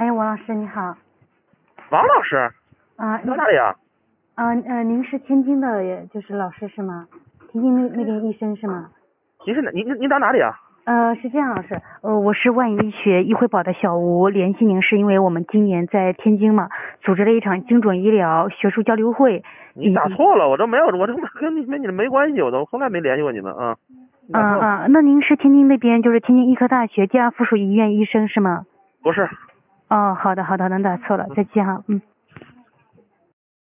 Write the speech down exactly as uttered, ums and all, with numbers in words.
哎，王老师你好。 王老师， 啊， 你在哪里啊？ 啊呃，您是天津的，也就是老师是吗？天津那那边医生是吗？ 你是哪？你你你打哪里啊？ 呃，是这样，老师，呃，我是万医学医惠宝的小吴，联系您是因为我们今年在天津嘛，组织了一场精准医疗学术交流会。 你打错了，我这没有，我这跟你跟你没关系，我都从来没联系过你们啊。你打错了。 啊啊，那您是天津那边就是天津医科大学第二附属医院医生是吗？ 不是。 哦，好的好的，能打错了，再见哈，嗯。